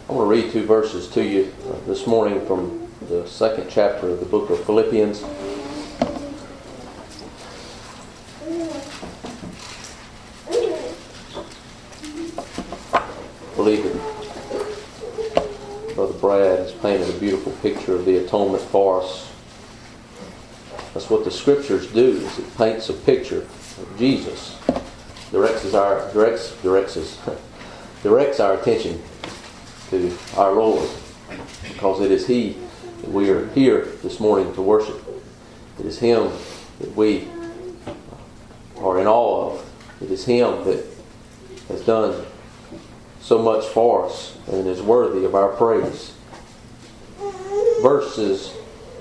I want to read two verses to you this morning from the second chapter of the book of Philippians. I believe that Brother Brad has painted a beautiful picture of the atonement for us. That's what the Scriptures do, is it paints a picture of Jesus. Directs our attention to our Lord, because it is He that we are here this morning to worship. It is Him that we are in awe of. It is Him that has done so much for us and is worthy of our praise. Verses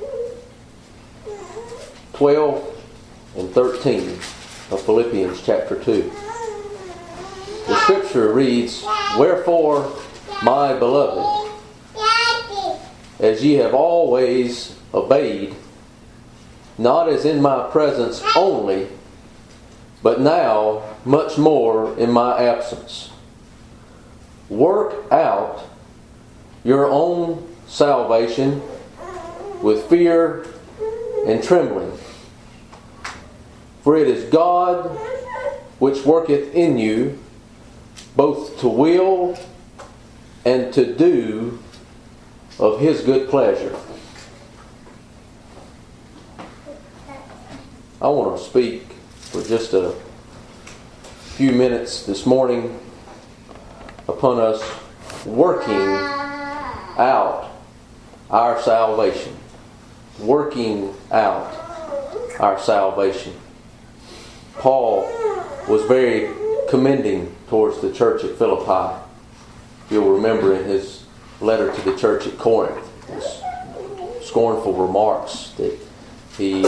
12 and 13 of Philippians chapter 2. The Scripture reads, "Wherefore, my beloved, as ye have always obeyed, not as in my presence only, but now much more in my absence, work out your own salvation with fear and trembling. For it is God which worketh in you, both to will and to do of His good pleasure." I want to speak for just a few minutes this morning upon us working out our salvation. Working out our salvation. Paul was very commending towards the church at Philippi. You'll remember in his letter to the church at Corinth, his scornful remarks that he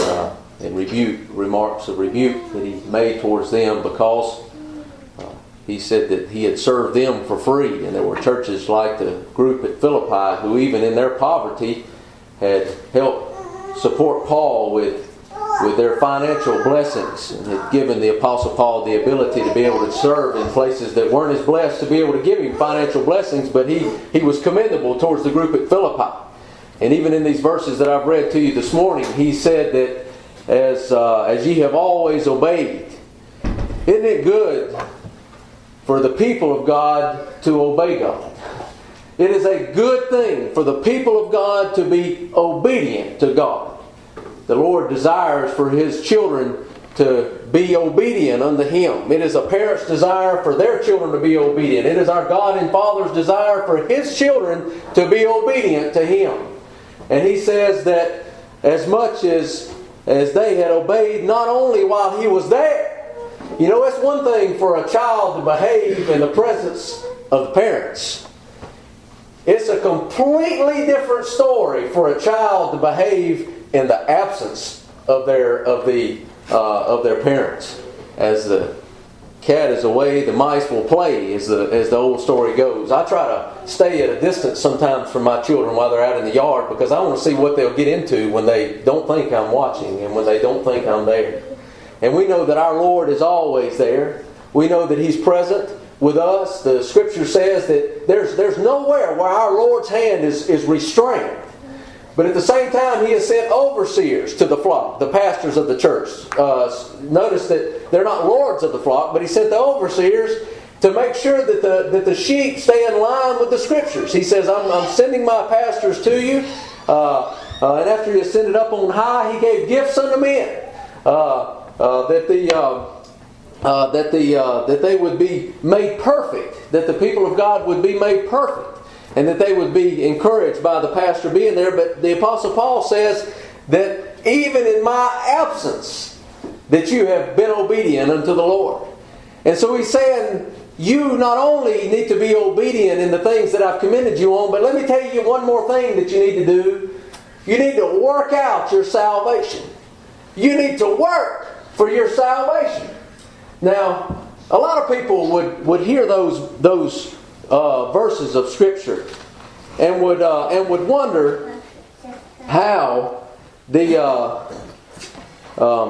remarks of rebuke that he made towards them, because he said that he had served them for free, and there were churches like the group at Philippi who, even in their poverty, had helped support Paul with their financial blessings, and had given the Apostle Paul the ability to be able to serve in places that weren't as blessed, to be able to give him financial blessings. But he was commendable towards the group at Philippi. And even in these verses that I've read to you this morning, he said that as ye have always obeyed. Isn't it good for the people of God to obey God? It is a good thing for the people of God to be obedient to God. The Lord desires for His children to be obedient unto Him. It is a parent's desire for their children to be obedient. It is our God and Father's desire for His children to be obedient to Him. And He says that as much as they had obeyed, not only while He was there. You know, it's one thing for a child to behave in the presence of the parents. It's a completely different story for a child to behave in the absence of their parents. As the cat is away, the mice will play, as the old story goes. I try to stay at a distance sometimes from my children while they're out in the yard, because I want to see what they'll get into when they don't think I'm watching and when they don't think I'm there. And we know that our Lord is always there. We know that He's present with us. The Scripture says that there's nowhere where our Lord's hand is restrained. But at the same time, He has sent overseers to the flock, the pastors of the church. Notice that they're not lords of the flock, but He sent the overseers to make sure that the sheep stay in line with the Scriptures. He says, I'm sending my pastors to you. And after He ascended up on high, He gave gifts unto men. That they would be made perfect. That the people of God would be made perfect. And that they would be encouraged by the pastor being there. But the Apostle Paul says that even in my absence, that you have been obedient unto the Lord. And so he's saying, you not only need to be obedient in the things that I've commended you on, but let me tell you one more thing that you need to do. You need to work out your salvation. You need to work for your salvation. Now, a lot of people would hear those verses of Scripture and would wonder how the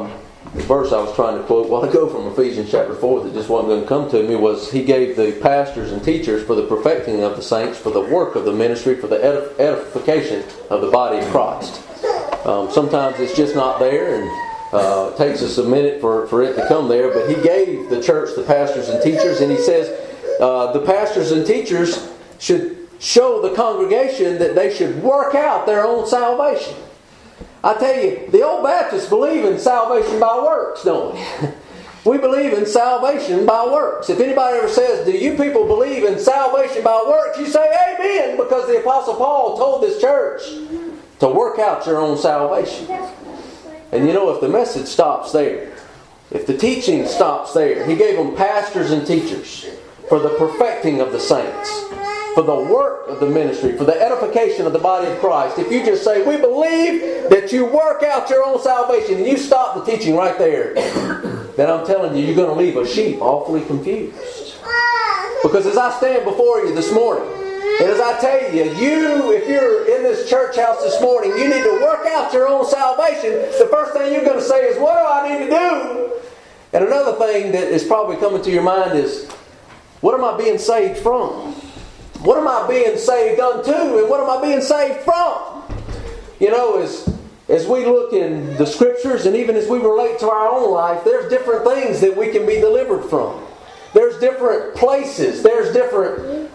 the verse I was trying to quote a while ago from Ephesians chapter 4 that just wasn't going to come to me was, He gave the pastors and teachers for the perfecting of the saints, for the work of the ministry, for the edification of the body of Christ. Sometimes it's just not there, and it takes us a minute for it to come there, but He gave the church the pastors and teachers, and He says the pastors and teachers should show the congregation that they should work out their own salvation. I tell you, the old Baptists believe in salvation by works, don't we? We believe in salvation by works. If anybody ever says, do you people believe in salvation by works? You say amen, because the Apostle Paul told this church to work out your own salvation. And you know, if the message stops there, if the teaching stops there, He gave them pastors and teachers for the perfecting of the saints, for the work of the ministry, for the edification of the body of Christ. If you just say, we believe that you work out your own salvation, and you stop the teaching right there, then I'm telling you, you're going to leave a sheep awfully confused. Because as I stand before you this morning, and as I tell you, if you're in this church house this morning, you need to work out your own salvation. The first thing you're going to say is, what do I need to do? And another thing that is probably coming to your mind is, what am I being saved from? What am I being saved unto? And what am I being saved from? You know, as we look in the Scriptures, and even as we relate to our own life, there's different things that we can be delivered from. There's different places. There's different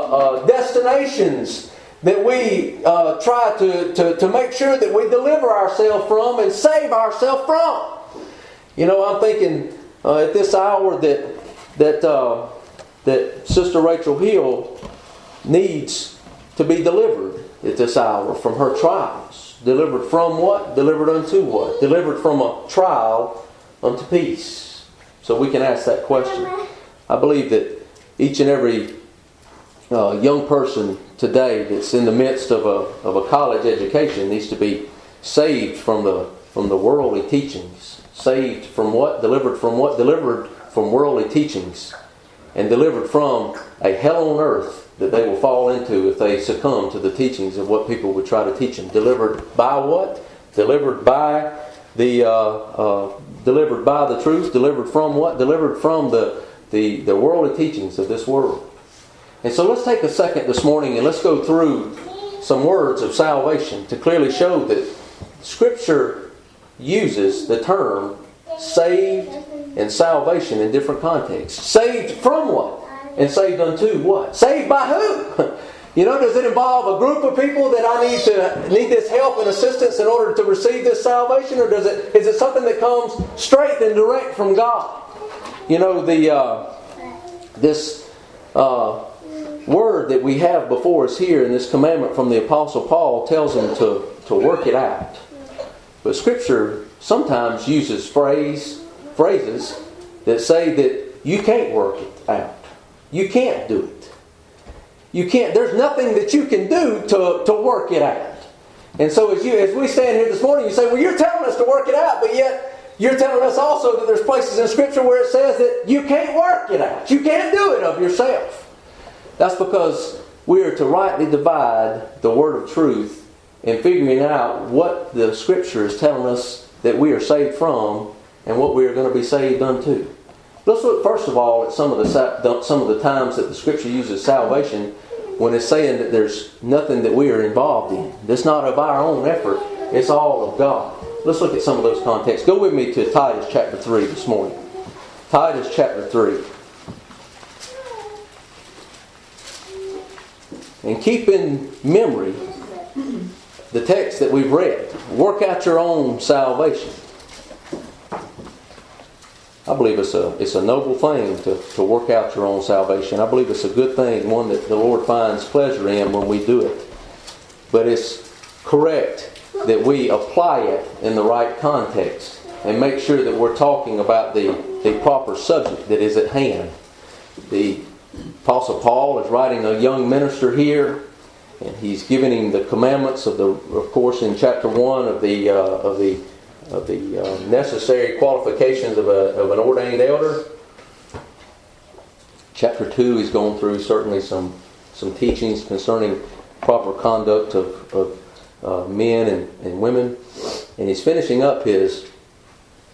destinations that we try to make sure that we deliver ourselves from and save ourselves from. You know, I'm thinking at this hour that Sister Rachel Hill needs to be delivered at this hour from her trials. Delivered from what? Delivered unto what? Delivered from a trial unto peace. So we can ask that question. I believe that each and every young person today that's in the midst of a college education needs to be saved from the worldly teachings. Saved from what? Delivered from what? Delivered from worldly teachings. And delivered from a hell on earth that they will fall into if they succumb to the teachings of what people would try to teach them. Delivered by what? Delivered by the truth. Delivered from what? Delivered from the worldly teachings of this world. And so let's take a second this morning and let's go through some words of salvation to clearly show that Scripture uses the term saved and salvation in different contexts. Saved from what? And saved unto what? Saved by who? You know, does it involve a group of people that I need this help and assistance in order to receive this salvation, or is it something that comes straight and direct from God? You know, this word that we have before us here in this commandment from the Apostle Paul tells him to work it out. But Scripture sometimes uses phrases that say that you can't work it out. You can't do it. You can't. There's nothing that you can do to work it out. And so as we stand here this morning, you say, well, you're telling us to work it out, but yet you're telling us also that there's places in Scripture where it says that you can't work it out. You can't do it of yourself. That's because we are to rightly divide the word of truth in figuring out what the Scripture is telling us that we are saved from and what we are going to be saved unto. Let's look first of all at some of the times that the Scripture uses salvation when it's saying that there's nothing that we are involved in. It's not of our own effort. It's all of God. Let's look at some of those contexts. Go with me to Titus chapter 3 this morning. Titus chapter 3. And keep in memory the text that we've read. Work out your own salvation. I believe it's a noble thing to work out your own salvation. I believe it's a good thing, one that the Lord finds pleasure in when we do it. But it's correct that we apply it in the right context and make sure that we're talking about the proper subject that is at hand. The Apostle Paul is writing a young minister here, and he's giving him the commandments of course, in chapter 1 of the necessary qualifications of an ordained elder. Chapter 2, he's going through certainly some teachings concerning proper conduct of men and women, and he's finishing up his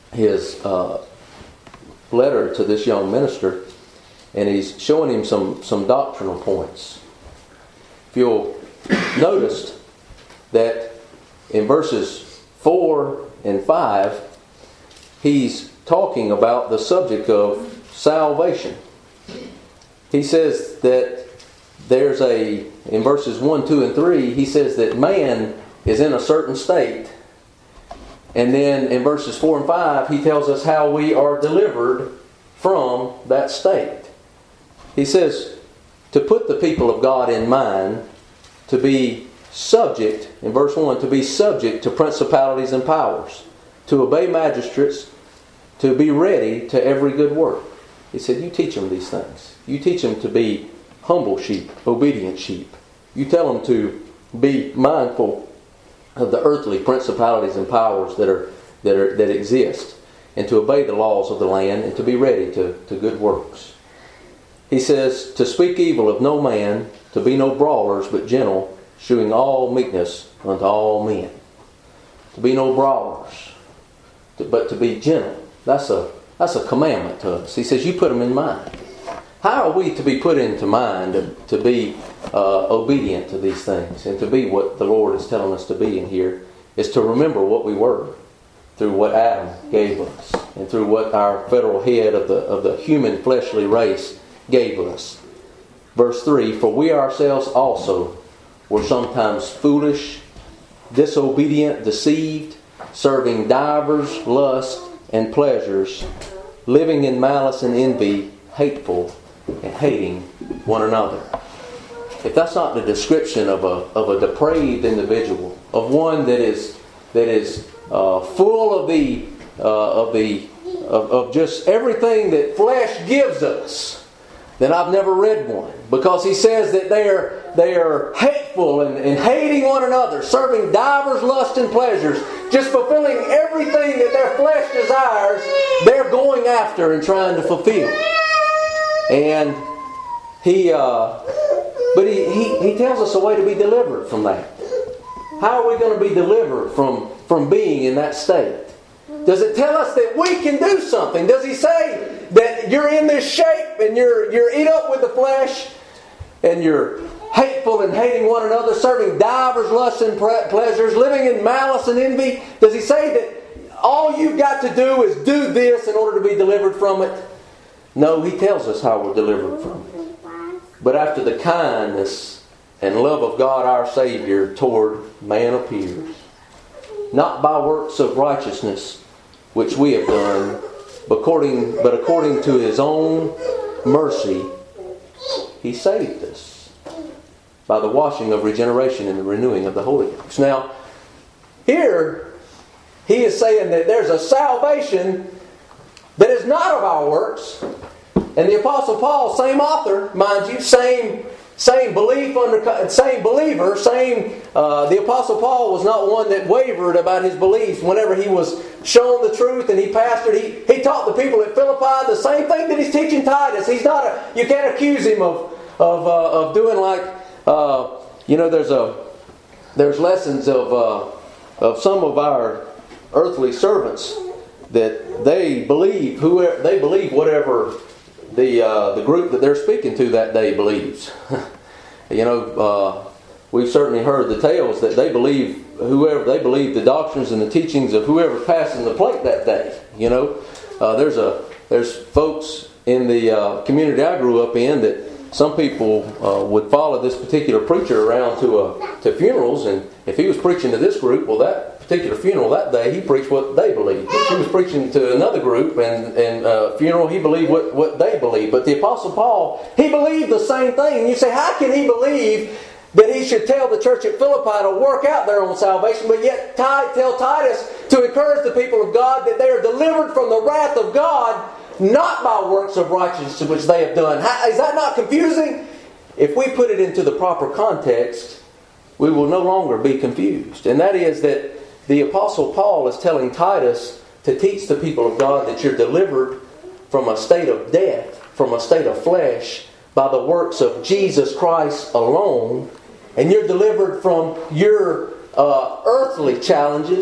his letter to this young minister, and he's showing him some doctrinal points. If you'll notice that in verses 4 and 5, he's talking about the subject of salvation. He says that in verses 1, 2, and 3, he says that man is in a certain state. And then in verses 4 and 5, he tells us how we are delivered from that state. He says to put the people of God in mind to be subject, in verse 1, to be subject to principalities and powers, to obey magistrates, to be ready to every good work. He said, you teach them these things. You teach them to be humble sheep, obedient sheep. You tell them to be mindful of the earthly principalities and powers that exist, and to obey the laws of the land, and to be ready to good works. He says, to speak evil of no man, to be no brawlers, but gentle, shewing all meekness unto all men. To be no brawlers, but to be gentle. That's a commandment to us. He says, you put them in mind. How are we to be put into mind to be obedient to these things and to be what the Lord is telling us to be in here? Is to remember what we were through what Adam gave us and through what our federal head of the human fleshly race gave us. Verse 3, for we ourselves also were sometimes foolish, disobedient, deceived, serving divers lusts and pleasures, living in malice and envy, hateful, and hating one another. If that's not the description of a depraved individual, of one that is full of just everything that flesh gives us, then I've never read one. Because he says that they are hateful and hating one another, serving divers lusts and pleasures, just fulfilling everything that their flesh desires, they're going after and trying to fulfill. And he tells us a way to be delivered from that. How are we going to be delivered from being in that state? Does it tell us that we can do something? Does he say that you're in this shape and you're eat up with the flesh and you're hateful and hating one another, serving divers lusts and pleasures, living in malice and envy? Does he say that all you've got to do is do this in order to be delivered from it? No, he tells us how we're delivered from it. But after the kindness and love of God our Savior toward man appears, not by works of righteousness which we have done, but according to His own mercy, He saved us by the washing of regeneration and the renewing of the Holy Ghost. Now, here he is saying that there's a salvation that is not of our works. And the Apostle Paul, same author, mind you, same belief, same believer, the Apostle Paul was not one that wavered about his beliefs whenever he was shown the truth and he pastored. He taught the people at Philippi the same thing that he's teaching Titus. He's not you can't accuse him of doing like there's lessons of some of our earthly servants that they believe whatever the group that they're speaking to that day believes. We've certainly heard the tales that they believe the doctrines and the teachings of whoever's passing the plate that day. There's folks in the community I grew up in that some people would follow this particular preacher around to funerals, and if he was preaching to this group, well, that particular funeral that day, he preached what they believed. If he was preaching to another group and funeral, he believed what they believed. But the Apostle Paul, he believed the same thing. And you say, how can he believe that he should tell the church at Philippi to work out their own salvation, but yet tell Titus to encourage the people of God that they are delivered from the wrath of God, not by works of righteousness which they have done? Is that not confusing? If we put it into the proper context, we will no longer be confused. And that is that the Apostle Paul is telling Titus to teach the people of God that you're delivered from a state of death, from a state of flesh, by the works of Jesus Christ alone. And you're delivered from your earthly challenges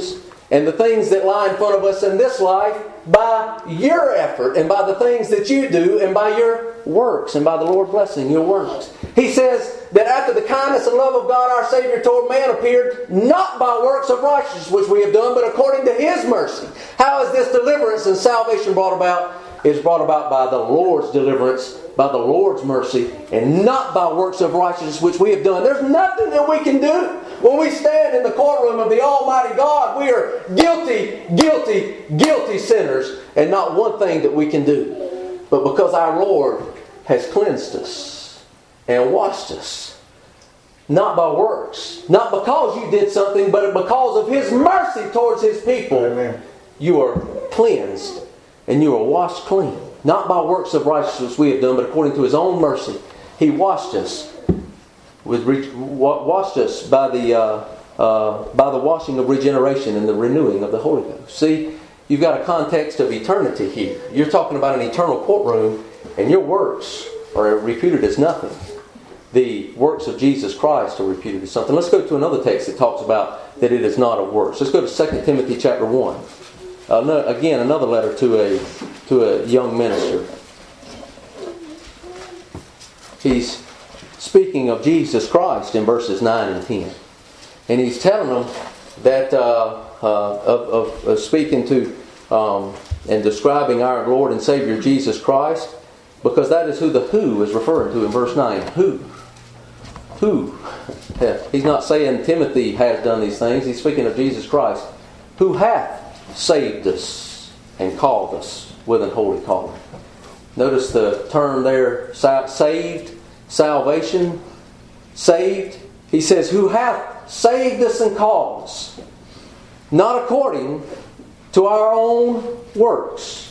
and the things that lie in front of us in this life by your effort and by the things that you do and by your works and by the Lord blessing your works. He says that after the kindness and love of God our Savior toward man appeared, not by works of righteousness which we have done, but according to His mercy. How is this deliverance and salvation brought about? It's brought about by the Lord's deliverance, by the Lord's mercy, and not by works of righteousness which we have done. There's nothing that we can do. When we stand in the courtroom of the Almighty God, we are guilty, guilty, guilty sinners, and not one thing that we can do. But because our Lord has cleansed us and washed us, not by works, not because you did something, but because of His mercy towards His people, Amen. You are cleansed and you are washed clean. Not by works of righteousness we have done, but according to His own mercy. He washed us. Washed us by the washing of regeneration and the renewing of the Holy Ghost. See, you've got a context of eternity here. You're talking about an eternal courtroom, and your works are reputed as nothing. The works of Jesus Christ are reputed as something. Let's go to another text that talks about that it is not of works. Let's go to 2 Timothy chapter 1. Again, another letter to a young minister. He's speaking of Jesus Christ in verses 9 and 10. And he's telling them that of speaking to and describing our Lord and Savior Jesus Christ, because that is who the who is referring to in verse 9. Who? He's not saying Timothy has done these things. He's speaking of Jesus Christ, who hath saved us and called us with an holy calling. Notice the term there, saved, salvation, saved. He says, who hath saved us and called us, not according to our own works,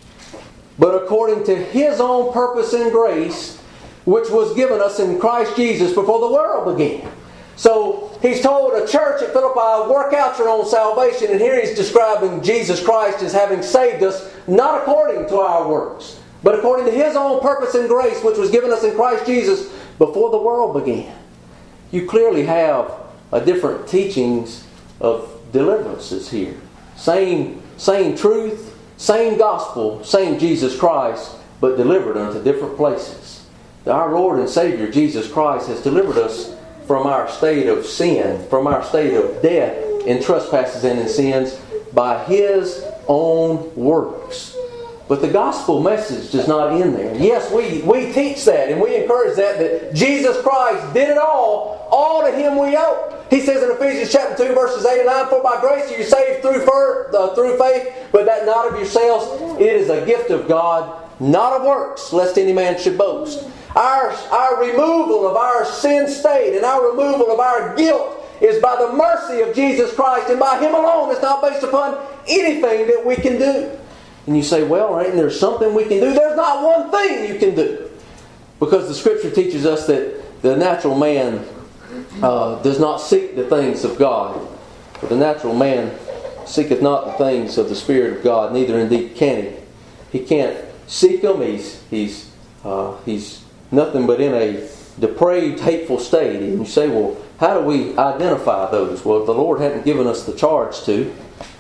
but according to His own purpose and grace, which was given us in Christ Jesus before the world began. So he's told a church at Philippi, work out your own salvation, and here he's describing Jesus Christ as having saved us, not according to our works, but according to His own purpose and grace, which was given us in Christ Jesus before the world began. You clearly have a different teachings of deliverances here. Same truth, same gospel, same Jesus Christ, but delivered unto different places. Our Lord and Savior Jesus Christ has delivered us from our state of sin, from our state of death in trespasses and in sins by His own works. But the gospel message is not in there. Yes, we teach that and we encourage that Jesus Christ did it all to Him we owe. He says in Ephesians chapter 2 verses 8 and 9, for by grace are you saved through faith, but that not of yourselves. It is a gift of God, not of works, lest any man should boast. Our removal of our sin state and our removal of our guilt is by the mercy of Jesus Christ and by Him alone. It's not based upon anything that we can do. And you say, well, ain't there something we can do? There's not one thing you can do. Because the Scripture teaches us that the natural man does not seek the things of God. For the natural man seeketh not the things of the Spirit of God, neither indeed can he. He can't seek them. He's nothing but in a depraved, hateful state. And you say, well, how do we identify those? Well, the Lord hadn't given us the charge to.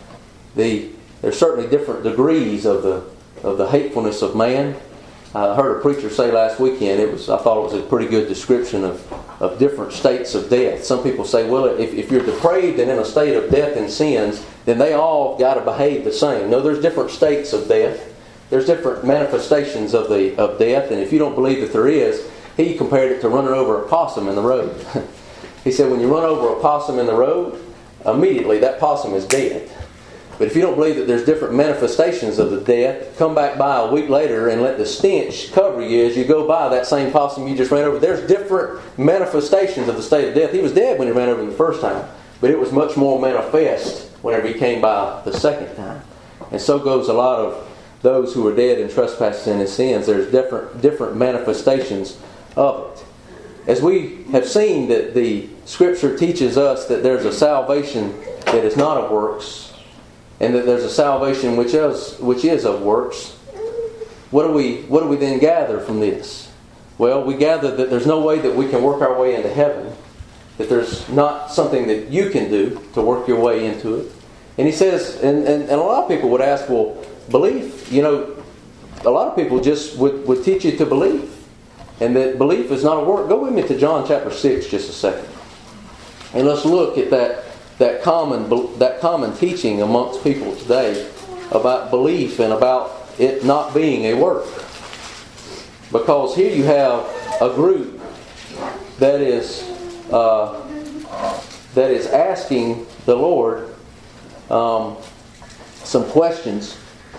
There's certainly different degrees of the hatefulness of man. I heard a preacher say last weekend, I thought it was a pretty good description of different states of death. Some people say, well, if you're depraved and in a state of death and sins, then they all got to behave the same. No, there's different states of death. There's different manifestations of death, and if you don't believe that there is, he compared it to running over a possum in the road. He said when you run over a possum in the road, immediately that possum is dead. But if you don't believe that there's different manifestations of the death, come back by a week later and let the stench cover you as you go by that same possum you just ran over. There's different manifestations of the state of death. He was dead when he ran over him the first time, but it was much more manifest whenever he came by the second time. And so goes a lot of those who are dead in trespasses and in sins. There's different manifestations of it. As we have seen that the Scripture teaches us that there's a salvation that is not of works, and that there's a salvation which is of works, what do we then gather from this? Well, we gather that there's no way that we can work our way into heaven, that there's not something that you can do to work your way into it, And he says, and a lot of people would ask, well, belief, a lot of people just would teach you to believe. And that belief is not a work. Go with me to John chapter 6 just a second. And let's look at that common teaching amongst people today about belief and about it not being a work. Because here you have a group that is asking the Lord some questions.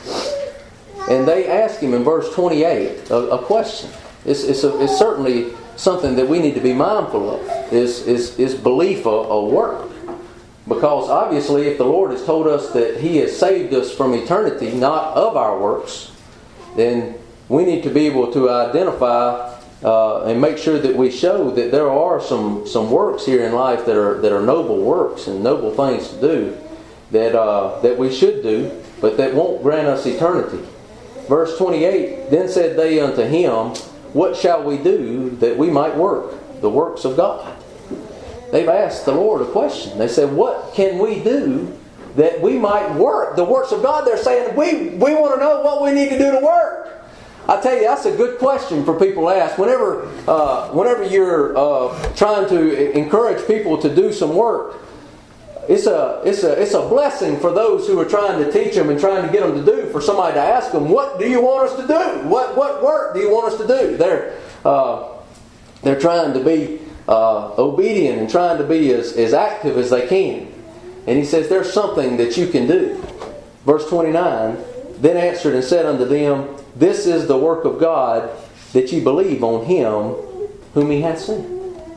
And they ask Him in verse 28 a question. It's certainly something that we need to be mindful of. Is belief a work? Because obviously if the Lord has told us that He has saved us from eternity, not of our works, then we need to be able to identify and make sure that we show that there are some works here in life that are noble works and noble things to do that we should do, but that won't grant us eternity. Verse 28, then said they unto Him, what shall we do that we might work the works of God? They've asked the Lord a question. They said, what can we do that we might work the works of God? They're saying, we want to know what we need to do to work. I tell you, that's a good question for people to ask. Whenever you're trying to encourage people to do some work, it's a blessing for those who are trying to teach them and trying to get them to do, for somebody to ask them, what do you want us to do? What work do you want us to do? They're trying to be obedient and trying to be as active as they can. And He says, there's something that you can do. Verse 29, then answered and said unto them, this is the work of God, that ye believe on Him whom He hath sent.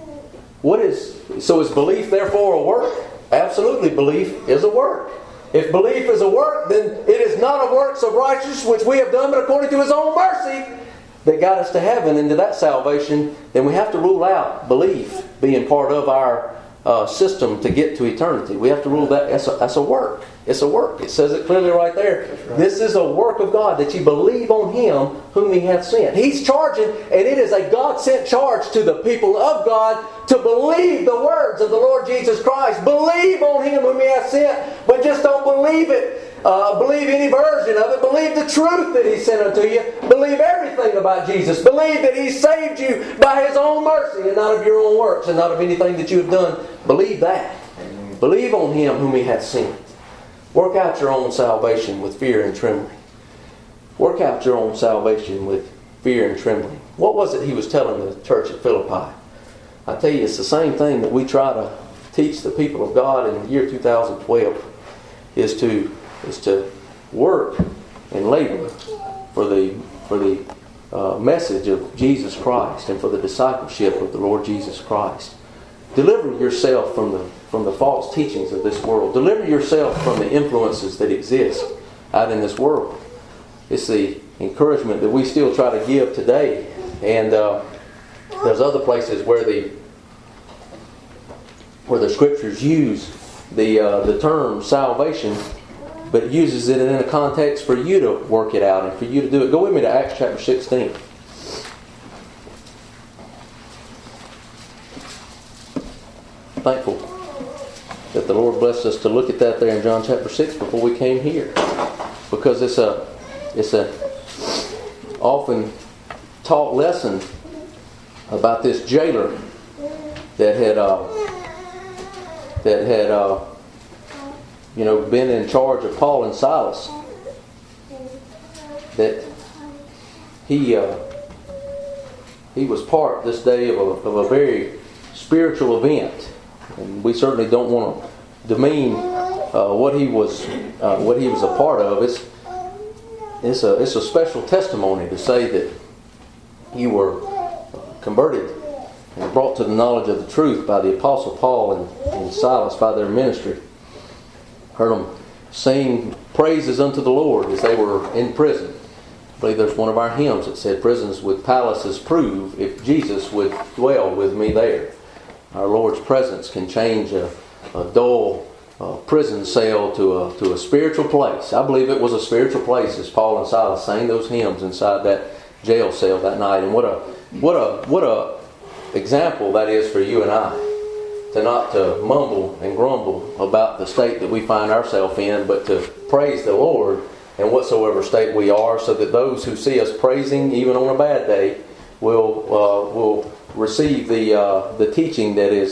So is belief therefore a work? Absolutely, belief is a work. If belief is a work, then it is not of works of righteousness which we have done, but according to His own mercy that got us to heaven, into that salvation. Then we have to rule out belief being part of our system to get to eternity. We have to rule that that's a work. It's a work. It says it clearly right there. Right. This is a work of God, that you believe on Him whom He hath sent. He's charging, and it is a God-sent charge to the people of God to believe the words of the Lord Jesus Christ. Believe on Him whom He hath sent, but just don't believe it. Believe any version of it. Believe the truth that He sent unto you. Believe everything about Jesus. Believe that He saved you by His own mercy and not of your own works and not of anything that you have done. Believe that. Believe on Him whom He hath sent. Work out your own salvation with fear and trembling. Work out your own salvation with fear and trembling. What was it He was telling the church at Philippi? I tell you, it's the same thing that we try to teach the people of God in the year 2012, is to work and labor for the message of Jesus Christ and for the discipleship of the Lord Jesus Christ. Deliver yourself from the false teachings of this world. Deliver yourself from the influences that exist out in this world. It's the encouragement that we still try to give today. And there's other places where the Scriptures use the term salvation, but it uses it in a context for you to work it out and for you to do it. Go with me to Acts chapter 16. Thankful that the Lord blessed us to look at that there in John chapter 6 before we came here, because it's a often taught lesson about this jailer that had been in charge of Paul and Silas. That he was part this day of a very spiritual event. And we certainly don't want to demean what he was a part of. It's a special testimony to say that you were converted and brought to the knowledge of the truth by the Apostle Paul and Silas by their ministry. Heard them sing praises unto the Lord as they were in prison. I believe there's one of our hymns that said, "Prisons with palaces prove if Jesus would dwell with me there." Our Lord's presence can change a dull prison cell to a spiritual place. I believe it was a spiritual place as Paul and Silas sang those hymns inside that jail cell that night. And what a example that is for you and I, not to mumble and grumble about the state that we find ourselves in, but to praise the Lord in whatsoever state we are, so that those who see us praising, even on a bad day, will receive the teaching that is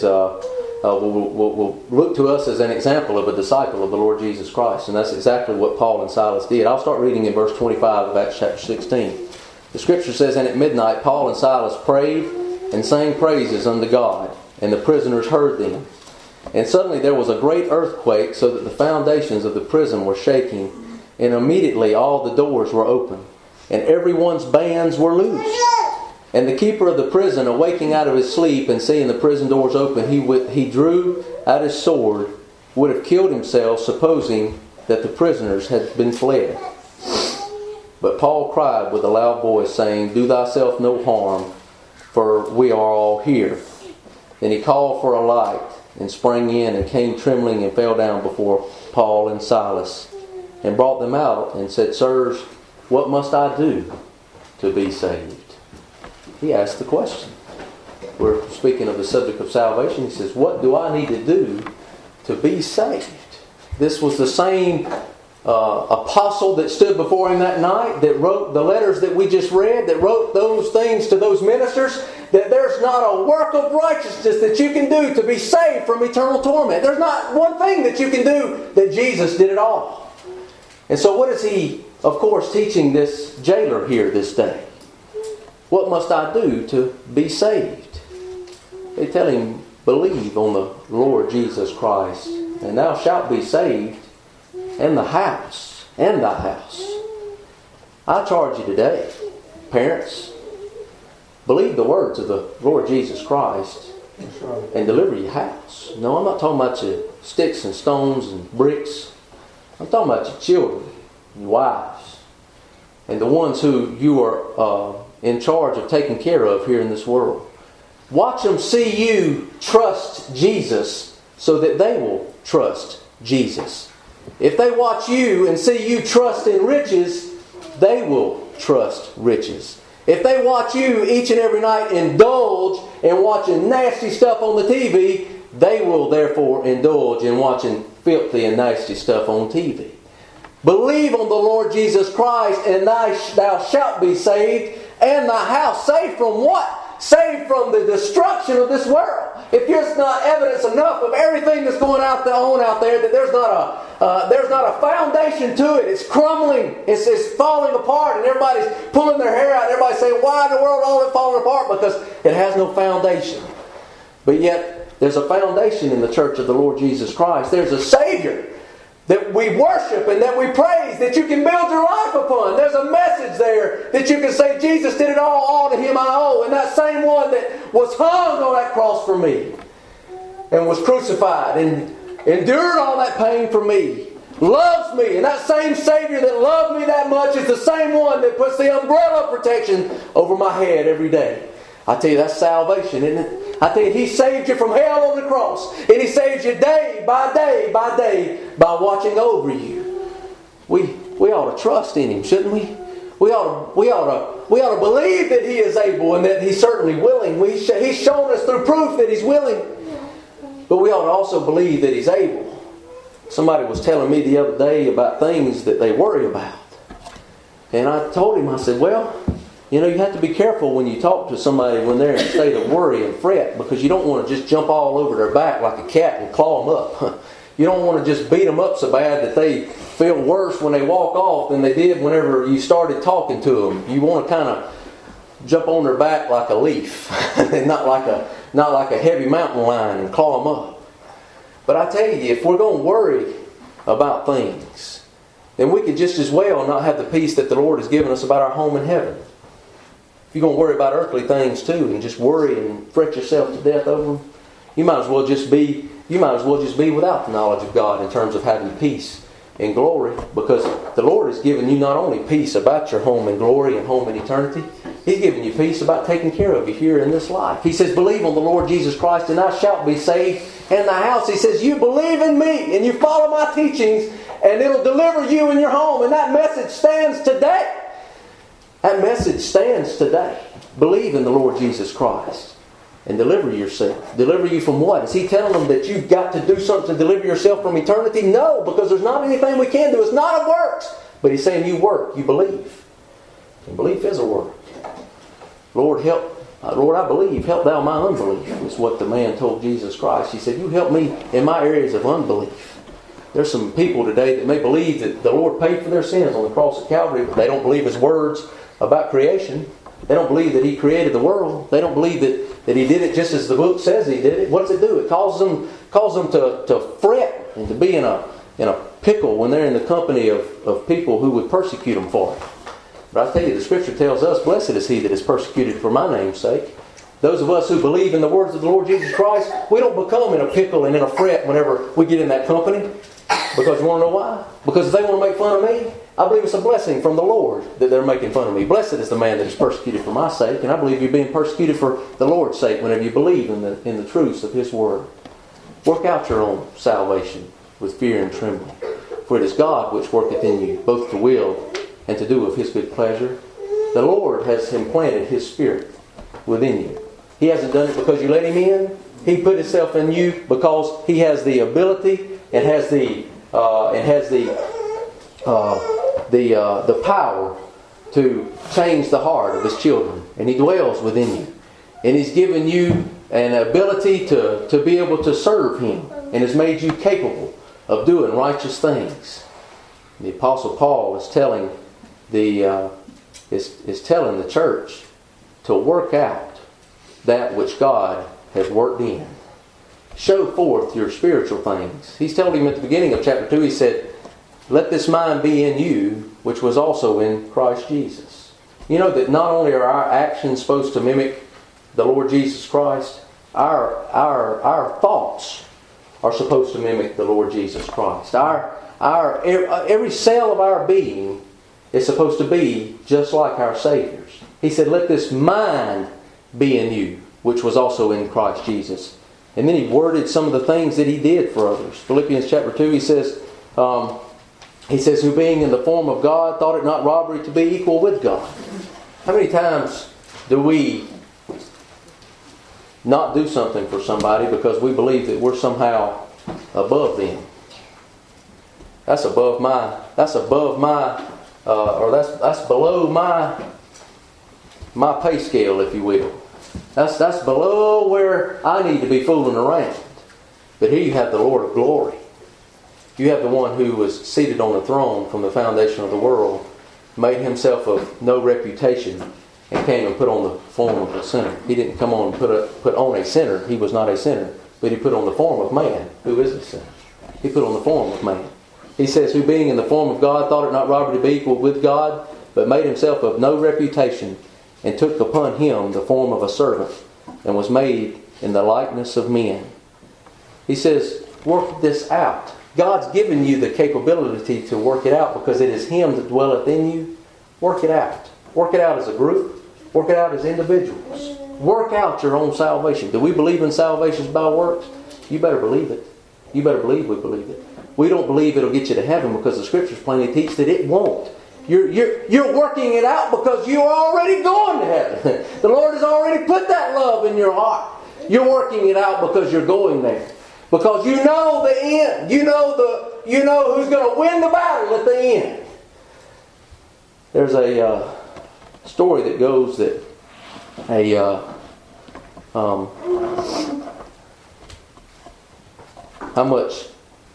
will look to us as an example of a disciple of the Lord Jesus Christ. And that's exactly what Paul and Silas did. I'll start reading in verse 25 of Acts chapter 16. The scripture says, "And at midnight Paul and Silas prayed and sang praises unto God, and the prisoners heard them. And suddenly there was a great earthquake, so that the foundations of the prison were shaking. And immediately all the doors were open, and everyone's bands were loosed. And the keeper of the prison, awaking out of his sleep and seeing the prison doors open, he drew out his sword, would have killed himself, supposing that the prisoners had been fled. But Paul cried with a loud voice, saying, Do thyself no harm, for we are all here. Then he called for a light, and sprang in, and came trembling, and fell down before Paul and Silas, and brought them out, and said, Sirs, what must I do to be saved? He asked the question. We're speaking of the subject of salvation. He says, what do I need to do to be saved? This was the same apostle that stood before him that night, that wrote the letters that we just read, that wrote those things to those ministers, that there's not a work of righteousness that you can do to be saved from eternal torment. There's not one thing that you can do that Jesus did it all. And so what is he, of course, teaching this jailer here this day? What must I do to be saved? They tell him, believe on the Lord Jesus Christ, and thou shalt be saved, and the house, and thy house. I charge you today, parents, believe the words of the Lord Jesus Christ and deliver your house. No, I'm not talking about your sticks and stones and bricks. I'm talking about your children, your wives, and the ones who you are in charge of taking care of here in this world. Watch them see you trust Jesus so that they will trust Jesus. If they watch you and see you trust in riches, they will trust riches. If they watch you each and every night indulge in watching nasty stuff on the TV, they will therefore indulge in watching filthy and nasty stuff on TV. Believe on the Lord Jesus Christ, and thou shalt be saved, and thy house. Saved from what? Saved from the destruction of this world. If there's not evidence enough of everything that's going on out there, that there's not a foundation to it. It's crumbling. It's falling apart, and everybody's pulling their hair out. And everybody's saying, "Why in the world all it falling apart?" Because it has no foundation. But yet, there's a foundation in the church of the Lord Jesus Christ. There's a Savior that we worship and that we praise, that you can build your life upon. There's a message there that you can say, Jesus did it all to Him I owe. And that same one that was hung on that cross for me and was crucified and endured all that pain for me, loves me. And that same Savior that loved me that much is the same one that puts the umbrella of protection over my head every day. I tell you, that's salvation, isn't it? I tell you, He saved you from hell on the cross. And He saves you day by day by day by watching over you. We ought to trust in Him, shouldn't we? We ought to believe that He is able and that He's certainly willing. He's shown us through proof that He's willing. But we ought to also believe that He's able. Somebody was telling me the other day about things that they worry about. And I told him, I said, well, you know, you have to be careful when you talk to somebody when they're in a state of worry and fret, because you don't want to just jump all over their back like a cat and claw them up. You don't want to just beat them up so bad that they feel worse when they walk off than they did whenever you started talking to them. You want to kind of jump on their back like a leaf, and not like a heavy mountain lion and claw them up. But I tell you, if we're going to worry about things, then we could just as well not have the peace that the Lord has given us about our home in heaven. If you're going to worry about earthly things too, and just worry and fret yourself to death over them, you might as well just be without the knowledge of God in terms of having peace and glory, because the Lord has given you not only peace about your home in glory and home in eternity, He's given you peace about taking care of you here in this life. He says, believe on the Lord Jesus Christ and thou shalt be saved, and thy house. He says, you believe in me and you follow my teachings, and it'll deliver you in your home. And that message stands today. That message stands today. Believe in the Lord Jesus Christ. and deliver yourself. Deliver you from what? Is He telling them that you've got to do something to deliver yourself from eternity? No, because there's not anything we can do. It's not of works. But He's saying you work, you believe. And belief is a work. Lord, I believe. Help thou my unbelief, is what the man told Jesus Christ. He said, you help me in my areas of unbelief. There's some people today that may believe that the Lord paid for their sins on the cross of Calvary, but they don't believe His words about creation. They don't believe that He created the world. They don't believe that He did it just as the book says He did it. What does it do? It causes them to fret and to be in a pickle when they're in the company of people who would persecute them for it. But I tell you, the Scripture tells us, blessed is he that is persecuted for my name's sake. Those of us who believe in the words of the Lord Jesus Christ, we don't become in a pickle and in a fret whenever we get in that company. Because you want to know why? Because if they want to make fun of me, I believe it's a blessing from the Lord that they're making fun of me. Blessed is the man that is persecuted for my sake. And I believe you're being persecuted for the Lord's sake whenever you believe in the truths of His Word. Work out your own salvation with fear and trembling. For it is God which worketh in you, both to will and to do of His good pleasure. The Lord has implanted His Spirit within you. He hasn't done it because you let Him in. He put Himself in you because He has the ability and has the power to change the heart of His children. And He dwells within you. And He's given you an ability to be able to serve Him. And has made you capable of doing righteous things. The Apostle Paul is telling the church to work out that which God has worked in. Show forth your spiritual things. He's told him at the beginning of chapter 2, he said, let this mind be in you, which was also in Christ Jesus. You know that not only are our actions supposed to mimic the Lord Jesus Christ, our thoughts are supposed to mimic the Lord Jesus Christ. Every cell of our being is supposed to be just like our Savior's. He said, let this mind be in you, which was also in Christ Jesus. And then he worded some of the things that he did for others. Philippians chapter 2, he says, who being in the form of God, thought it not robbery to be equal with God. How many times do we not do something for somebody because we believe that we're somehow above them? That's below my pay scale, if you will. That's below where I need to be fooling around. But here you have the Lord of glory. You have the one who was seated on the throne from the foundation of the world, made Himself of no reputation, and came and put on the form of a sinner. He didn't come on and put on a sinner. He was not a sinner. But He put on the form of man, who is a sinner. He put on the form of man. He says, who being in the form of God, thought it not robbery to be equal with God, but made Himself of no reputation, and took upon Him the form of a servant, and was made in the likeness of men. He says, work this out. God's given you the capability to work it out because it is Him that dwelleth in you. Work it out. Work it out as a group. Work it out as individuals. Work out your own salvation. Do we believe in salvation by works? You better believe it. You better believe we believe it. We don't believe it'll get you to heaven because the Scriptures plainly teach that it won't. You're working it out because you're already going to heaven. The Lord has already put that love in your heart. You're working it out because you're going there. Because you know the end. You know who's going to win the battle at the end. There's a story that goes that how much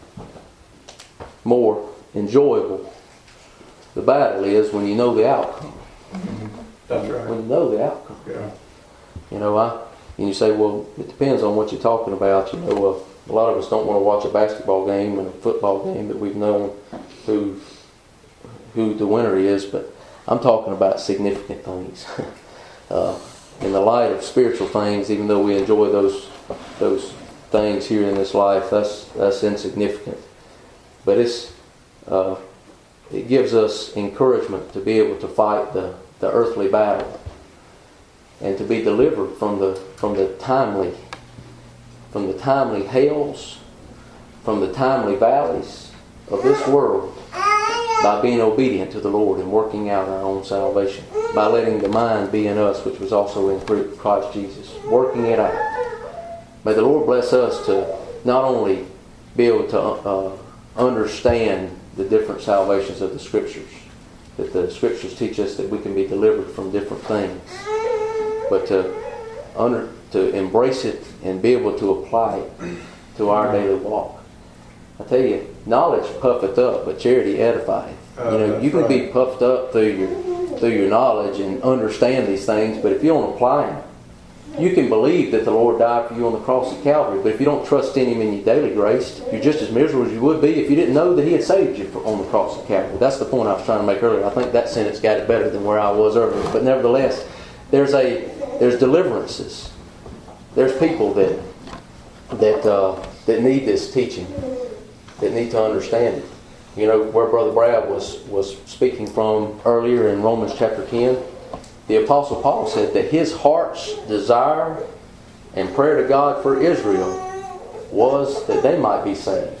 more enjoyable the battle is when you know the outcome. That's right. When you know the outcome. Yeah. And you say, well, it depends on what you're talking about. A lot of us don't want to watch a basketball game and a football game that we've known who the winner is, but I'm talking about significant things. In the light of spiritual things, even though we enjoy those things here in this life, that's insignificant. But it gives us encouragement to be able to fight the earthly battle and to be delivered from the timely hails, from the timely valleys of this world, by being obedient to the Lord and working out our own salvation, by letting the mind be in us, which was also in Christ Jesus, working it out. May the Lord bless us to not only be able to understand the different salvations of the Scriptures, that the Scriptures teach us that we can be delivered from different things, but to embrace it and be able to apply it to our daily walk. I tell you, knowledge puffeth up, but charity edifieth. You can be puffed up through your knowledge and understand these things, but if you don't apply them, you can believe that the Lord died for you on the cross of Calvary, but if you don't trust in Him in your daily grace, you're just as miserable as you would be if you didn't know that He had saved you on the cross of Calvary. That's the point I was trying to make earlier. I think that sentence got it better than where I was earlier. But nevertheless, there's deliverances. There's people that need this teaching, that need to understand it. You know, where Brother Brad was speaking from earlier in Romans chapter 10, the Apostle Paul said that his heart's desire and prayer to God for Israel was that they might be saved.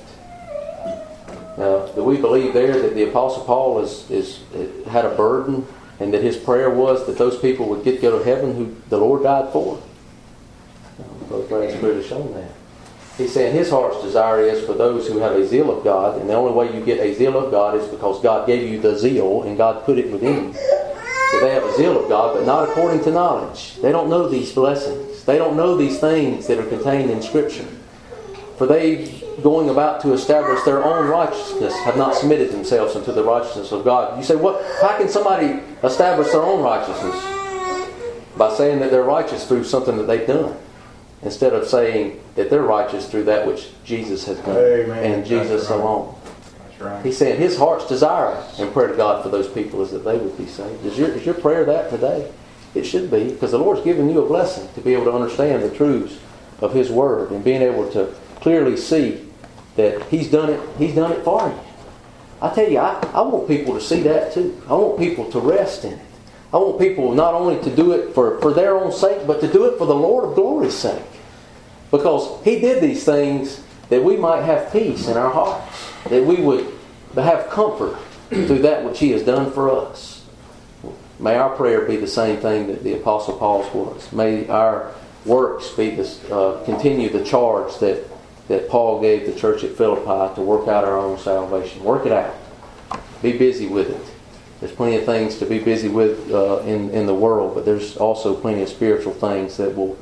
Now, do we believe there that the Apostle Paul had a burden and that his prayer was that those people would go to heaven who the Lord died for? Brother Brad's clearly shown that. He's saying his heart's desire is for those who have a zeal of God, and the only way you get a zeal of God is because God gave you the zeal and God put it within you. That they have a zeal of God, but not according to knowledge. They don't know these blessings. They don't know these things that are contained in Scripture. For they, going about to establish their own righteousness, have not submitted themselves unto the righteousness of God. You say, how can somebody establish their own righteousness? By saying that they're righteous through something that they've done, instead of saying that they're righteous through that which Jesus has done. Amen. And Jesus alone. That's right. He's saying his heart's desire and prayer to God for those people is that they would be saved. Is your prayer that today? It should be, because the Lord's given you a blessing to be able to understand the truths of His Word and being able to clearly see that He's done it for you. I tell you, I want people to see that too. I want people to rest in it. I want people not only to do it for their own sake, but to do it for the Lord of glory's sake. Because He did these things that we might have peace in our hearts, that we would have comfort through that which He has done for us. May our prayer be the same thing that the Apostle Paul's was. May our works be continue the charge that Paul gave the church at Philippi to work out our own salvation. Work it out. Be busy with it. There's plenty of things to be busy with in the world, but there's also plenty of spiritual things that will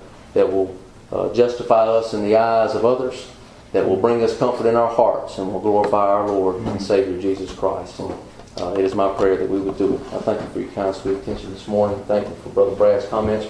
justify us in the eyes of others, that will bring us comfort in our hearts, and will glorify our Lord and Savior Jesus Christ. And it is my prayer that we would do it. I thank you for your kind, sweet attention this morning. Thank you for Brother Brad's comments.